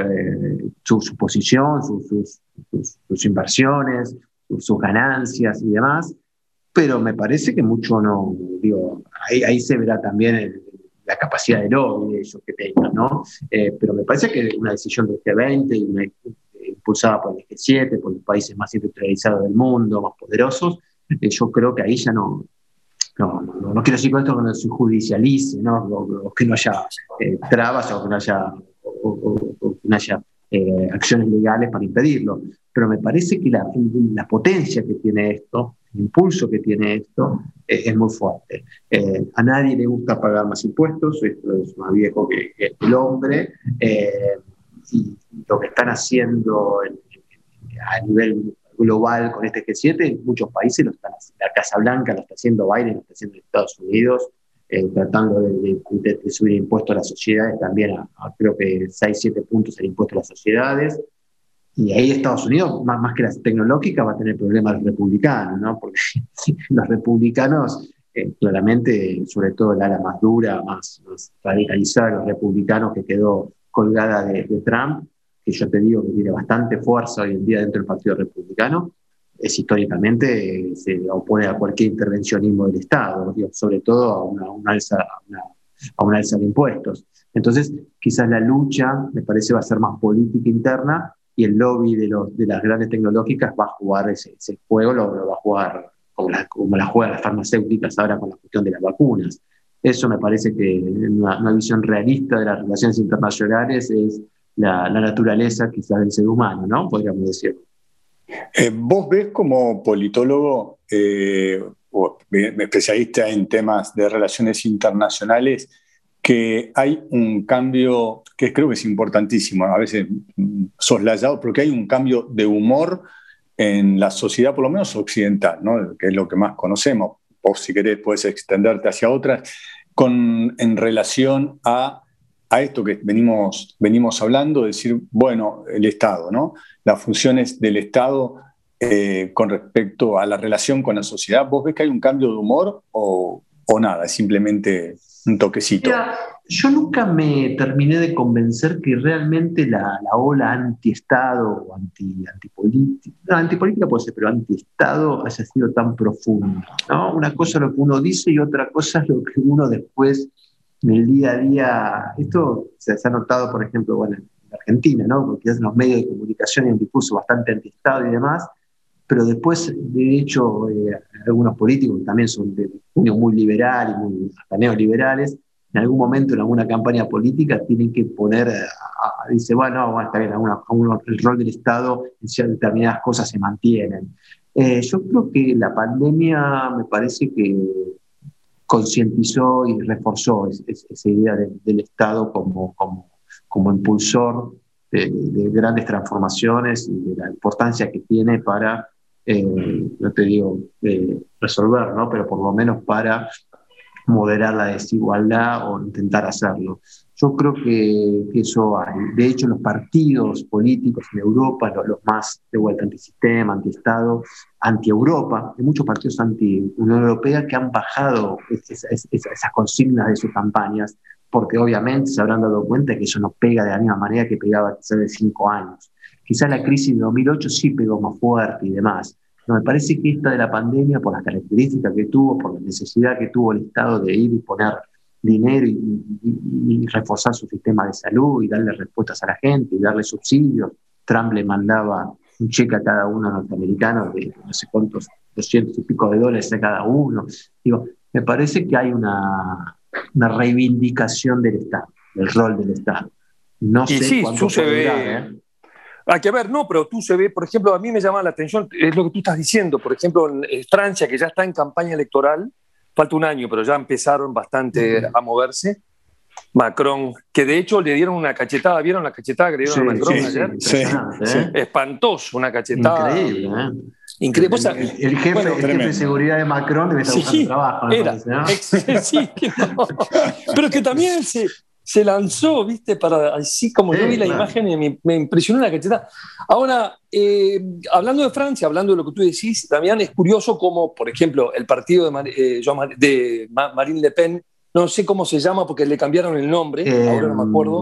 eh, su, su posición, su, sus, sus, sus inversiones, sus, sus ganancias y demás, pero me parece que mucho no, digo, ahí, ahí se verá también el, la capacidad de lobby de ellos que tengan, ¿no? Eh, pero me parece que una decisión del G veinte y una, eh, impulsada por el G siete, por los países más industrializados del mundo, más poderosos, eh, yo creo que ahí ya no... No, no, no quiero decir con esto que no se judicialice, ¿no? O, o que no haya eh, trabas o que no haya, o, o, o que no haya eh, acciones legales para impedirlo. Pero me parece que la, la potencia que tiene esto, el impulso que tiene esto, eh, es muy fuerte. Eh, a nadie le gusta pagar más impuestos, esto es más viejo que, que el hombre, eh, y lo que están haciendo en, en, a nivel global con este G siete, en muchos países lo están haciendo. La Casa Blanca lo está haciendo Biden, lo está haciendo en Estados Unidos, eh, tratando de, de, de subir impuestos a las sociedades, también a, a creo que seis, siete puntos el impuesto a las sociedades. Y ahí Estados Unidos, más, más que las tecnológicas, va a tener problemas los republicanos, ¿no? Porque los republicanos, eh, claramente, sobre todo el ala más dura, más, más radicalizada, los republicanos que quedó colgada de, de Trump, que yo te digo que tiene bastante fuerza hoy en día dentro del Partido Republicano, es históricamente eh, se opone a cualquier intervencionismo del Estado, digo, sobre todo a una, una alza, a una, a una alza de impuestos. Entonces, quizás la lucha, me parece, va a ser más política interna, y el lobby de, los, de las grandes tecnológicas va a jugar ese, ese juego, lo, lo va a jugar como la, como la juegan las farmacéuticas ahora con la cuestión de las vacunas. Eso me parece que una, una visión realista de las relaciones internacionales es La, la naturaleza quizás del ser humano, ¿no? Podríamos decirlo. Eh, vos ves como politólogo eh, o especialista en temas de relaciones internacionales que hay un cambio que creo que es importantísimo, a veces soslayado, porque hay un cambio de humor en la sociedad, por lo menos occidental, ¿no? Que es lo que más conocemos. Vos, si querés, puedes extenderte hacia otras, con, en relación a a esto que venimos, venimos hablando, decir, bueno, el Estado, ¿no? Las funciones del Estado eh, con respecto a la relación con la sociedad. ¿Vos ves que hay un cambio de humor o, o nada, es simplemente un toquecito. Mira, yo nunca me terminé de convencer que realmente la, la ola anti-Estado o anti, antipolítica, no, antipolítica puede ser, pero anti-Estado haya sido tan profunda, ¿no? Una cosa es lo que uno dice y otra cosa es lo que uno después, en el día a día, esto se, se ha notado, por ejemplo, bueno, en Argentina, ¿no? Porque en los medios de comunicación hay un discurso bastante anti-Estado y demás, pero después, de hecho, eh, algunos políticos que también son de unión muy liberal y muy hasta neoliberales, en algún momento en alguna campaña política tienen que poner, a, a, dice, bueno, bueno, está bien, alguna, alguna, el rol del Estado en determinadas cosas se mantienen. Eh, yo creo que la pandemia me parece que concientizó y reforzó es, es, esa idea de, del Estado como, como, como impulsor de, de grandes transformaciones y de la importancia que tiene para Eh, no te digo eh, resolver, ¿no? Pero por lo menos para moderar la desigualdad o intentar hacerlo. Yo creo que, que eso hay. De hecho, los partidos políticos en Europa, los, los más de vuelta antisistema, anti-Estado, anti-Europa, hay muchos partidos anti-Unión Europea que han bajado es, es, es, esas consignas de sus campañas, porque obviamente se habrán dado cuenta que eso no pega de la misma manera que pegaba quizás de cinco años. Quizás la crisis de dos mil ocho sí pegó más fuerte y demás. No, me parece que esta de la pandemia, por las características que tuvo, por la necesidad que tuvo el Estado de ir y poner dinero y, y, y reforzar su sistema de salud y darle respuestas a la gente y darle subsidios. Trump le mandaba un cheque a cada uno norteamericano de no sé cuántos, doscientos y pico de dólares a cada uno. Digo, me parece que hay una, una reivindicación del Estado, del rol del Estado. No y sé sí, cuánto se ve... durar, ¿eh? Hay que ver, no, pero tú se ve, por ejemplo, a mí me llama la atención, es lo que tú estás diciendo, por ejemplo, en Francia, que ya está en campaña electoral, falta un año, pero ya empezaron bastante uh-huh. a moverse. Macron, que de hecho le dieron una cachetada, ¿vieron la cachetada que le dieron sí, a Macron sí, ayer? Sí, sí. Espantoso, una cachetada. Increíble, ¿eh? Increíble. El, el, el, jefe, bueno, el jefe de seguridad de Macron debe estar sí, buscando trabajo. Era, parece, ¿no? ex, sí, que no. Pero que también se... se lanzó, ¿viste? Para, así como sí, yo vi la claro. imagen y me, me impresionó la cachetada. Ahora, eh, hablando de Francia, hablando de lo que tú decís, Damián, es curioso como, por ejemplo, el partido de, Mar, eh, de Marine Le Pen, no sé cómo se llama porque le cambiaron el nombre, eh, ahora no me acuerdo.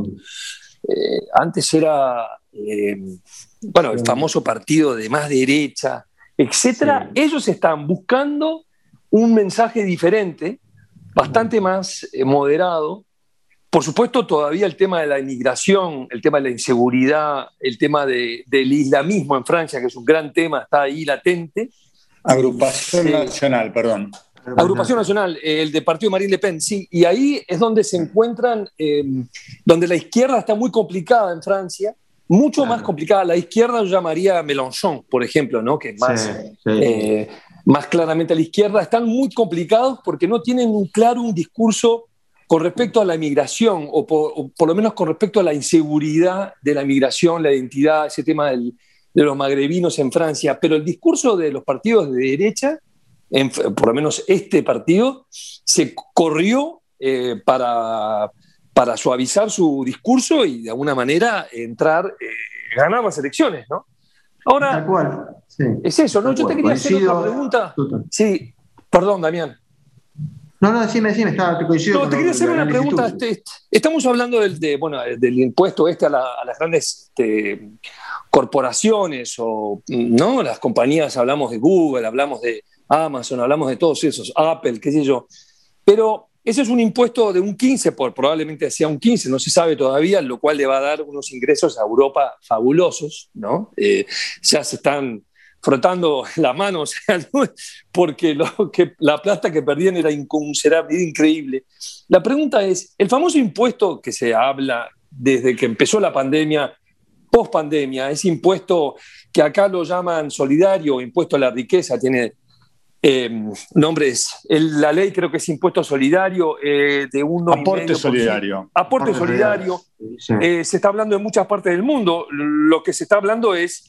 Eh, antes era, eh, bueno, el famoso partido de más derecha, etcétera. Sí. Ellos están buscando un mensaje diferente, bastante más eh, moderado. Por supuesto, todavía el tema de la inmigración, el tema de la inseguridad, el tema de, del islamismo en Francia, que es un gran tema, está ahí latente. Agrupación eh, Nacional, perdón. Agrupación Nacional, eh, el de partido Marine Le Pen, sí. Y ahí es donde se encuentran, eh, donde la izquierda está muy complicada en Francia, mucho claro. más complicada. La izquierda yo llamaría Mélenchon, por ejemplo, ¿no? Que es más, sí, sí. Eh, más claramente a la izquierda. Están muy complicados porque no tienen un claro un discurso con respecto a la migración, o por, o por lo menos con respecto a la inseguridad de la migración, la identidad, ese tema del, de los magrebinos en Francia. Pero el discurso de los partidos de derecha, en, por lo menos este partido, se corrió eh, para, para suavizar su discurso y de alguna manera entrar, eh, ganar las elecciones, ¿no? Ahora, tal cual, sí. Es eso, ¿no? Tal Yo cual. te quería Coincido, hacer otra pregunta. Total. Sí, perdón, Damián. No, no, decime, decime, estaba, te coincido. No, te quería hacer una pregunta. Este, estamos hablando del, de, bueno, del impuesto este a, la, a las grandes este, corporaciones, o ¿no? Las compañías, hablamos de Google, hablamos de Amazon, hablamos de todos esos, Apple, qué sé yo. Pero ese es un impuesto de un quince, por, probablemente sea un quince, no se sabe todavía, lo cual le va a dar unos ingresos a Europa fabulosos, ¿no? Eh, ya se están frotando las manos, porque lo que, la plata que perdían era inconmensurable, era increíble. La pregunta es, el famoso impuesto que se habla desde que empezó la pandemia, post-pandemia, ese impuesto que acá lo llaman solidario, impuesto a la riqueza, tiene eh, nombres, el, la ley creo que es impuesto solidario eh, de uno Aporte solidario. Aporte solidario. Sí. Eh, se está hablando en muchas partes del mundo. Lo que se está hablando es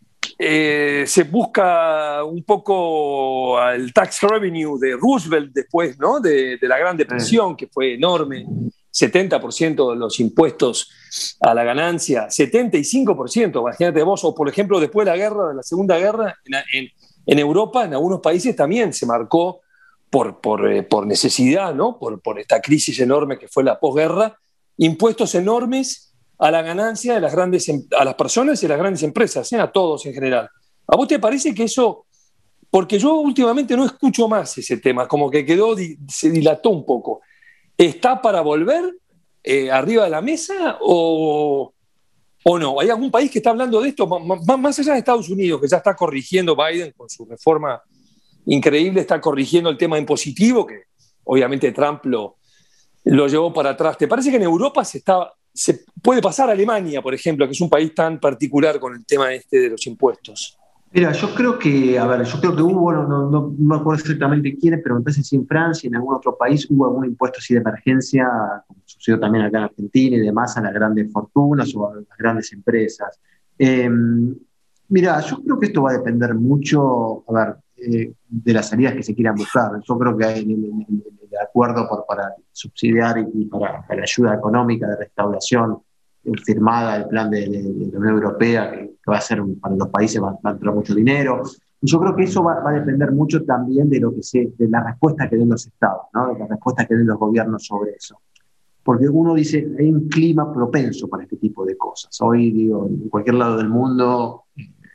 Eh, se busca un poco el tax revenue de Roosevelt después, ¿no? de, de la Gran Depresión, que fue enorme, setenta por ciento de los impuestos a la ganancia, setenta y cinco por ciento, imagínate vos, o por ejemplo después de la guerra, de la Segunda Guerra, en, en, en Europa, en algunos países también se marcó por, por, eh, por necesidad, ¿no? por, por esta crisis enorme que fue la posguerra, impuestos enormes a la ganancia de las grandes, a las personas y a las grandes empresas, ¿eh? A todos en general. ¿A vos te parece que eso, porque yo últimamente no escucho más ese tema, como que quedó, se dilató un poco, ¿está para volver eh, arriba de la mesa o, o no? ¿Hay algún país que está hablando de esto? M- más allá de Estados Unidos, que ya está corrigiendo Biden con su reforma increíble, está corrigiendo el tema impositivo, que obviamente Trump lo, lo llevó para atrás. ¿Te parece que en Europa se, está, se puede pasar a Alemania, por ejemplo, que es un país tan particular con el tema este de los impuestos? Mira, yo creo que, a ver, yo creo que hubo, no, no, no me acuerdo exactamente quién, pero me parece si en Francia, en algún otro país, hubo algún impuesto así de emergencia, como sucedió también acá en Argentina y demás, a las grandes fortunas o a las grandes empresas. Eh, mira, yo creo que esto va a depender mucho, a ver, eh, de las salidas que se quieran buscar. Yo creo que el, el, el, el acuerdo por, para subsidiar y para, para ayuda económica de restauración firmada, el plan de, de, de la Unión Europea, que, que va a ser un, para los países va, va a entrar mucho dinero. Y yo creo que eso va, va a depender mucho también de lo que se, de la respuesta que den los estados, ¿no? De la respuesta que den los gobiernos sobre eso. Porque uno dice, hay un clima propenso para este tipo de cosas. Hoy, digo, en cualquier lado del mundo,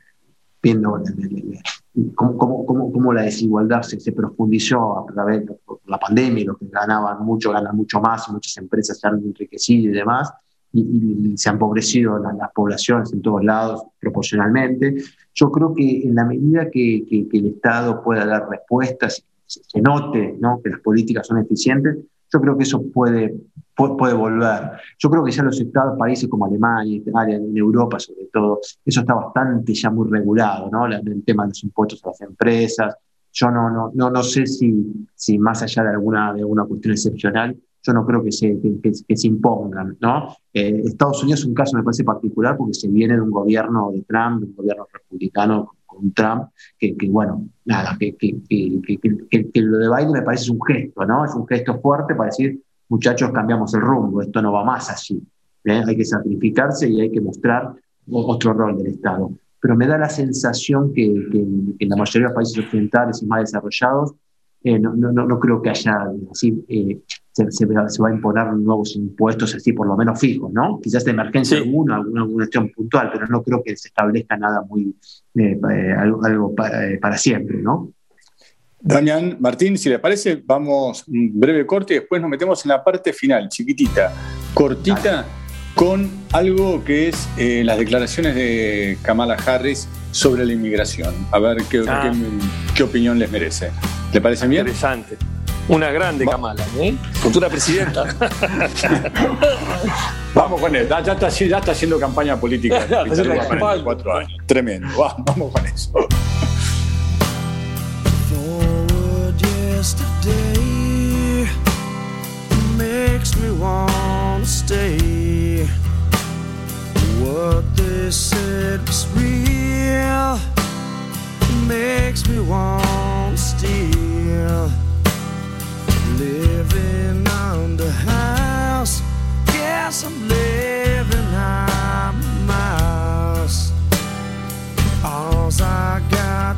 viendo cómo, cómo, cómo, cómo la desigualdad se, se profundizó a través de la pandemia, los que ganaban mucho ganan mucho más, y muchas empresas se han enriquecido y demás, y, y se han empobrecido las, las poblaciones en todos lados proporcionalmente. Yo creo que en la medida que, que, que el Estado pueda dar respuestas, se, se note, ¿no?, que las políticas son eficientes, yo creo que eso puede, puede, puede volver. Yo creo que ya los estados, países como Alemania, en Europa sobre todo, eso está bastante ya muy regulado, ¿no? El tema de los impuestos a las empresas. Yo no, no, no, no sé si, si más allá de alguna, de alguna cuestión excepcional, yo no creo que se, que, que, que se impongan, ¿no? Eh, Estados Unidos es un caso, me parece, particular porque se viene de un gobierno de Trump, de un gobierno republicano con Trump, que, que bueno, nada, que, que, que, que, que, que lo de Biden me parece un gesto, ¿no? Es un gesto fuerte para decir, muchachos, cambiamos el rumbo, esto no va más así, ¿eh? Hay que sacrificarse y hay que mostrar otro rol del Estado. Pero me da la sensación que, que, que en la mayoría de los países occidentales y más desarrollados, eh, no, no, no creo que haya así, eh, se, se, se va a imponer nuevos impuestos así por lo menos fijos, ¿no? Quizás de emergencia sí. alguna, alguna, alguna cuestión puntual, pero no creo que se establezca nada muy eh, eh, algo, algo para, eh, para siempre, ¿no? Damián, Martín, si les parece, vamos un breve corte y después nos metemos en la parte final, chiquitita, cortita, Dale. Con algo que es eh, las declaraciones de Kamala Harris sobre la inmigración. A ver qué, ah. qué, qué opinión les merece. ¿Le parece bien? Interesante. Una grande Va. Kamala, ¿eh? Futura presidenta. Vamos con él. Ya, ya, está, ya está haciendo campaña política. Para cuatro años. Tremendo. Va, vamos con eso. Yesterday makes me want to stay. What they said was real makes me want to steal. Living under house, guess I'm living on my mouse. All's I got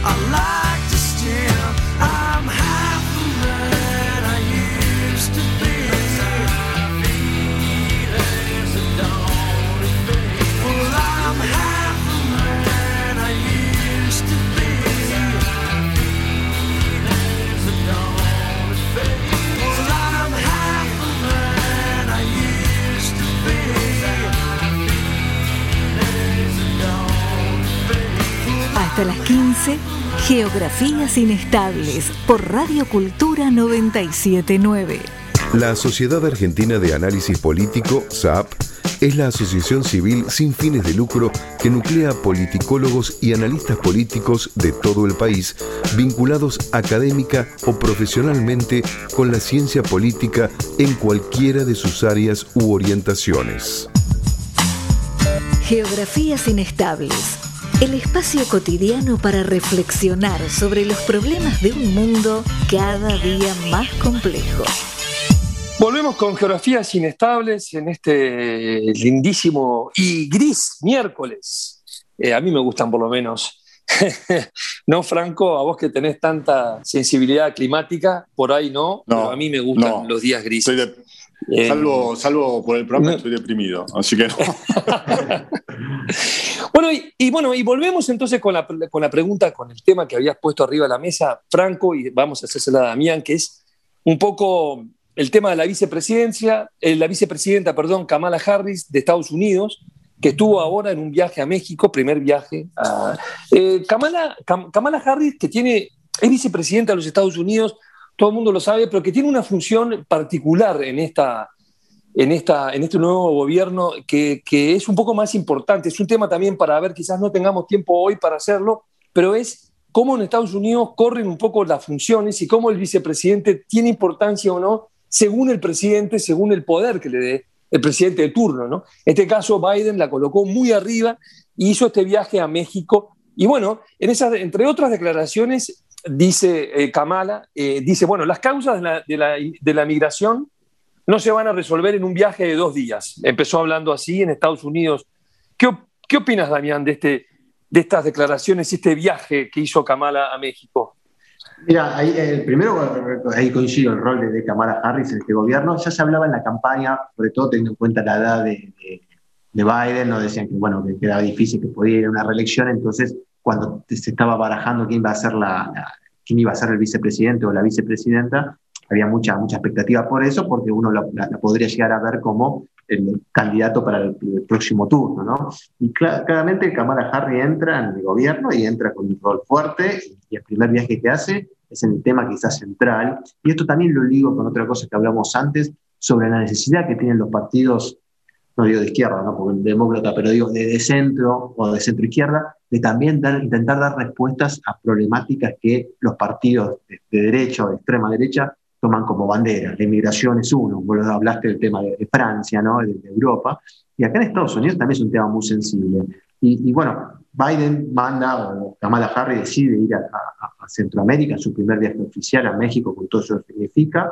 I like to steal. I'm half the man I used to be. Feelings that don't fade. Well, I'm half the man I used to be. Feelings that don't fade. Well, I'm half the man I used to be. Hasta las quince, Geografías Inestables, por Radio Cultura noventa y siete punto nueve. La Sociedad Argentina de Análisis Político, S A P, es la asociación civil sin fines de lucro que nuclea politicólogos y analistas políticos de todo el país, vinculados académica o profesionalmente con la ciencia política en cualquiera de sus áreas u orientaciones. Geografías Inestables, el espacio cotidiano para reflexionar sobre los problemas de un mundo cada día más complejo. Volvemos con Geografías Inestables en este lindísimo y gris miércoles. Eh, a mí me gustan por lo menos. No, Franco, a vos que tenés tanta sensibilidad climática, por ahí no, no pero a mí me gustan no, los días grises. De, eh, salvo, salvo por el programa, no. Estoy deprimido, así que no. Bueno, y, y bueno, y volvemos entonces con la, con la pregunta, con el tema que habías puesto arriba de la mesa, Franco, y vamos a hacérsela a Damián, que es un poco el tema de la vicepresidencia, eh, la vicepresidenta, perdón, Kamala Harris de Estados Unidos, que estuvo ahora en un viaje a México, primer viaje. A, eh, Kamala, Kam, Kamala Harris, que tiene, es vicepresidenta de los Estados Unidos, todo el mundo lo sabe, pero que tiene una función particular en esta... En, esta, en este nuevo gobierno que, que es un poco más importante. Es un tema también para ver, quizás no tengamos tiempo hoy para hacerlo, pero es cómo en Estados Unidos corren un poco las funciones y cómo el vicepresidente tiene importancia o no, según el presidente, según el poder que le dé el presidente de turno, ¿no? En este caso, Biden la colocó muy arriba y hizo este viaje a México. Y bueno, en esas, entre otras declaraciones, dice eh, Kamala, eh, dice, bueno, las causas de la, de la, de la migración no se van a resolver en un viaje de dos días. Empezó hablando así en Estados Unidos. ¿Qué, qué opinas, Damián, de, este, de estas declaraciones y este viaje que hizo Kamala a México? Mira, ahí, eh, primero ahí coincido el rol de, de Kamala Harris en este gobierno. Ya se hablaba en la campaña, sobre todo teniendo en cuenta la edad de, de, de Biden, nos decían que, bueno, que era difícil, que podía ir a una reelección. Entonces, cuando se estaba barajando quién iba a ser, la, la, quién iba a ser el vicepresidente o la vicepresidenta, había mucha, mucha expectativa por eso, porque uno la, la, la podría llegar a ver como el candidato para el, el próximo turno, ¿no? Y cl- claramente Kamala Harris entra en el gobierno y entra con un rol fuerte, y el primer viaje que hace es en el tema quizás central, y esto también lo ligo con otra cosa que hablamos antes, sobre la necesidad que tienen los partidos, no digo de izquierda, ¿no? Porque el demócrata, pero digo de, de centro o de centro izquierda, de también dar, intentar dar respuestas a problemáticas que los partidos de, de derecha o de extrema derecha toman como bandera. La inmigración es uno, vos hablaste del tema de, de Francia, ¿no? de, de Europa, y acá en Estados Unidos también es un tema muy sensible. Y, y bueno, Biden manda, o Kamala Harris decide ir a, a, a Centroamérica, en su primer viaje oficial a México, con todo eso que significa,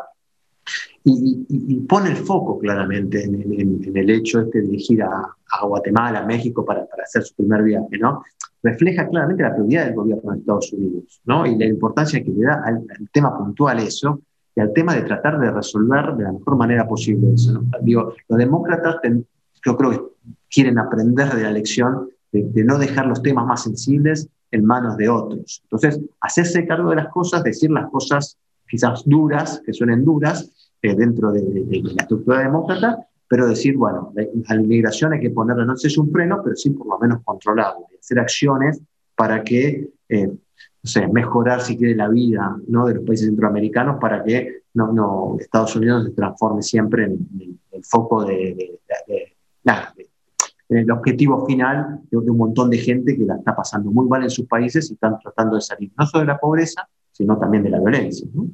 y, y, y pone el foco claramente en, en, en el hecho este de ir a, a Guatemala, a México, para, para hacer su primer viaje, ¿no? Refleja claramente la prioridad del gobierno de Estados Unidos, ¿no? Y la importancia que le da al, al tema puntual eso, y al tema de tratar de resolver de la mejor manera posible eso, ¿no? Digo, los demócratas, ten, yo creo que quieren aprender de la lección de, de no dejar los temas más sensibles en manos de otros. Entonces, hacerse cargo de las cosas, decir las cosas quizás duras, que suenen duras, eh, dentro de, de, de la estructura demócrata, pero decir, bueno, a la inmigración hay que ponerle, no sé si un freno, pero sí por lo menos controlarlo, hacer acciones para que... Eh, O sea, mejorar, si quiere, la vida, ¿no? de los países centroamericanos, para que no, no, Estados Unidos se transforme siempre en, en el foco de, de, de, de, nada, de, en el objetivo final de, de un montón de gente que la está pasando muy mal en sus países y están tratando de salir no solo de la pobreza, sino también de la violencia, ¿no?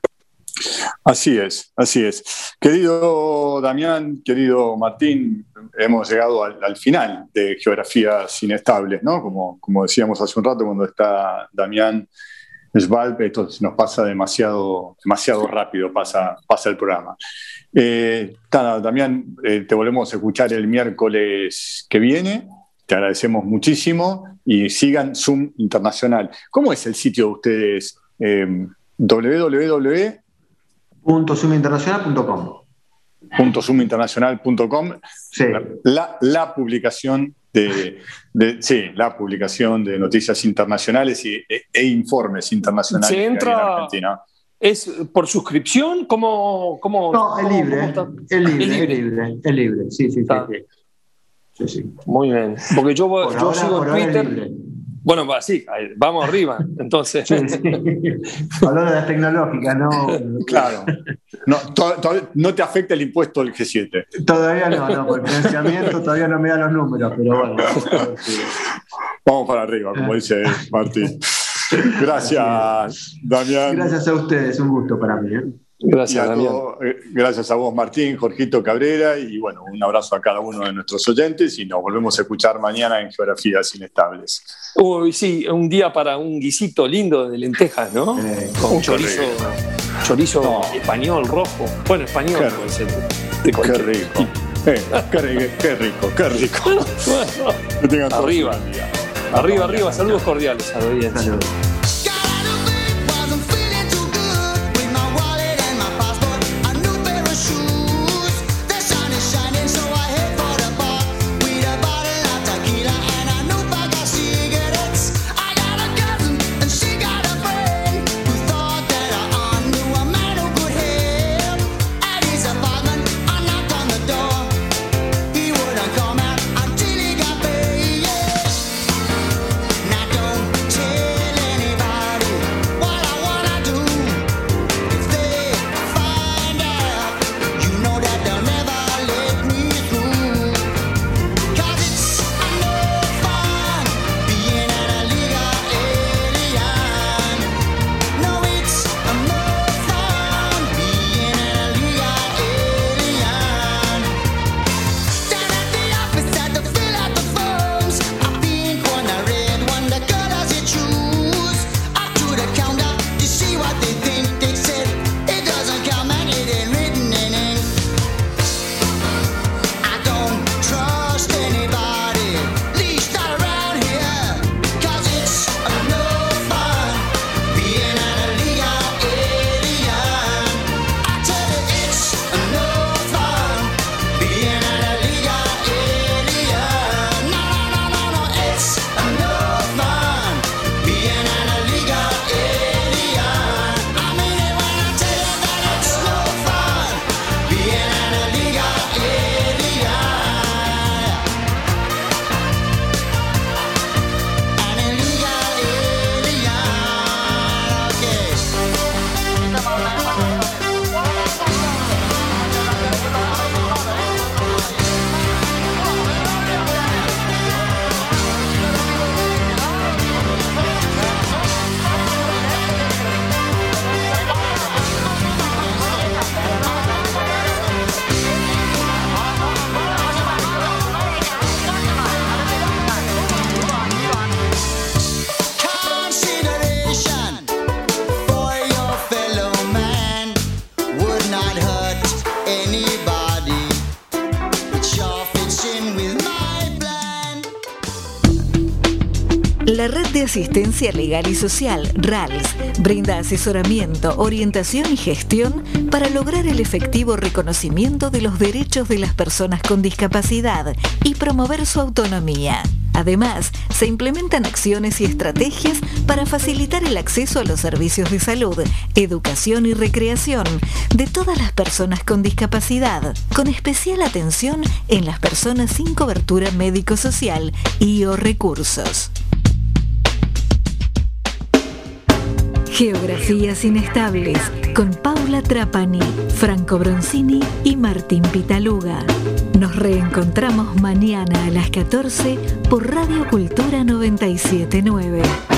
Así es, así es. Querido Damián, querido Martín, hemos llegado al, al final de Geografías Inestables, ¿no? Como, como decíamos hace un rato, cuando está Damián Schwalb, esto nos pasa demasiado, demasiado rápido, pasa, pasa el programa. Eh, Damián, eh, te volvemos a escuchar el miércoles que viene. te agradecemos muchísimo y sigan Zoom Internacional. ¿Cómo es el sitio de ustedes? Eh, doble u doble u doble u punto zoom internacional punto com. punto zoom internacional punto com. Sí. La, la publicación de, de sí, la publicación de noticias internacionales y, e, e informes internacionales Se que hay en entra- Argentina. ¿Es por suscripción? ¿Cómo, cómo, No, es cómo- libre, cómo está? es libre, Es es libre. libre, es libre, sí, sí, sí. Ah. sí. Sí, sí. Muy bien. Porque yo, Por yo ahora- sigo por en ahora es Twitter. libre. Bueno, va, sí, ahí, vamos arriba. Entonces, Sí, sí. Hablando de las tecnológicas, no. Claro. No, to- to- no te afecta el impuesto del G siete. Todavía no, no, por el financiamiento todavía no me da los números, pero bueno. Sí. Vamos para arriba, como dice Martín. Gracias, Damián. Gracias a ustedes, un gusto para mí. ¿eh? Y gracias, a Damián. todo- eh, gracias a vos, Martín, Jorgito Cabrera, y bueno, un abrazo a cada uno de nuestros oyentes y nos volvemos a escuchar mañana en Geografías Inestables. Uy, sí, un día para un guisito lindo de lentejas, ¿no? Eh, Con un chorizo, chorizo No. español, rojo. Bueno, español Qué puede ser. De Qué cualquier rico. tipo. Eh, qué, ri- qué rico, qué rico. Que tengan todos Arriba. un buen día. Arriba, arriba, saludos cordiales a la audiencia. Saludos. La Red de Asistencia Legal y Social, RALS, brinda asesoramiento, orientación y gestión para lograr el efectivo reconocimiento de los derechos de las personas con discapacidad y promover su autonomía. Además, se implementan acciones y estrategias para facilitar el acceso a los servicios de salud, educación y recreación de todas las personas con discapacidad, con especial atención en las personas sin cobertura médico-social y o recursos. Geografías Inestables, con Paula Trapani, Franco Bronzini y Martín Pitaluga. Nos reencontramos mañana a las catorce por Radio Cultura noventa y siete punto nueve.